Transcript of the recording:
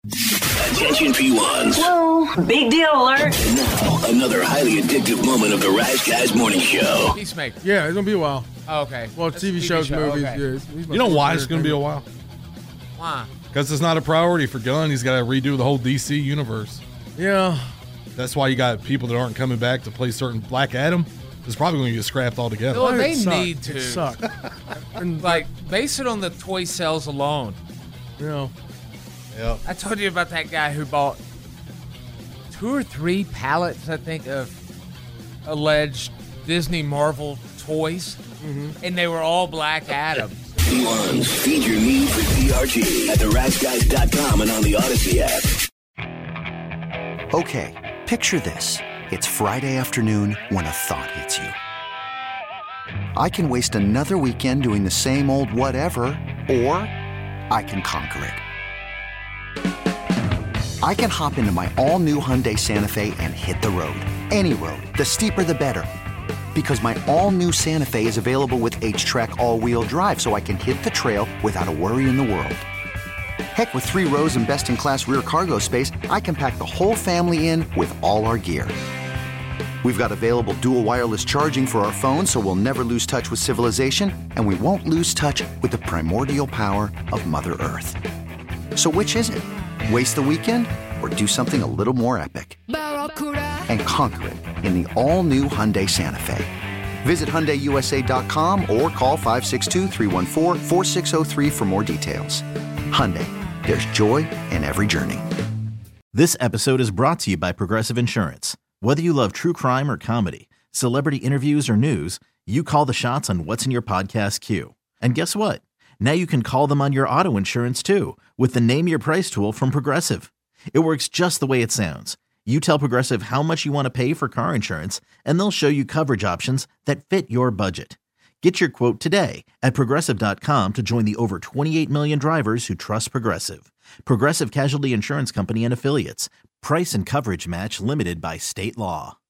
Attention P1s. Whoa, big deal alert. And now, another highly addictive moment of the Rise Guys Morning Show. Peacemaker. Yeah, it's going to be a while. Oh, okay. Well, That's a TV shows, show, movies. okay. Yeah, You know why it's going to be a while? Why? Because it's not a priority for Gunn. He's got to redo the whole DC universe. Yeah. That's why you got people that aren't coming back to play certain Black Adam. It's probably going to get scrapped altogether. Well, they It sucked. need to. It sucked. And, Like, base it on the toy sales alone. you know, Yep. I told you about that guy who bought 2 or 3 pallets, I think, of alleged Disney Marvel toys, and they were all Black Adam. P1s, feed your need for DRG at theriseguys.com and on the Odyssey app. Okay, picture this. It's Friday afternoon when a thought hits you. I can waste another weekend doing the same old whatever, or I can conquer it. I can hop into my all-new Hyundai Santa Fe and hit the road. Any road. The steeper, the better. Because my all-new Santa Fe is available with H-Track all-wheel drive, so I can hit the trail without a worry in the world. Heck, with 3 rows and best-in-class rear cargo space, I can pack the whole family in with all our gear. We've got available dual wireless charging for our phones, so we'll never lose touch with civilization, and we won't lose touch with the primordial power of Mother Earth. So which is it? Waste the weekend or do something a little more epic? And conquer it in the all-new Hyundai Santa Fe. Visit HyundaiUSA.com or call 562-314-4603 for more details. Hyundai, there's joy in every journey. This episode is brought to you by Progressive Insurance. Whether you love true crime or comedy, celebrity interviews or news, you call the shots on what's in your podcast queue. And guess what? Now you can call them on your auto insurance too with the Name Your Price tool from Progressive. It works just the way it sounds. You tell Progressive how much you want to pay for car insurance, and they'll show you coverage options that fit your budget. Get your quote today at Progressive.com to join the over 28 million drivers who trust Progressive. Progressive Casualty Insurance Company and Affiliates. Price and coverage match limited by state law.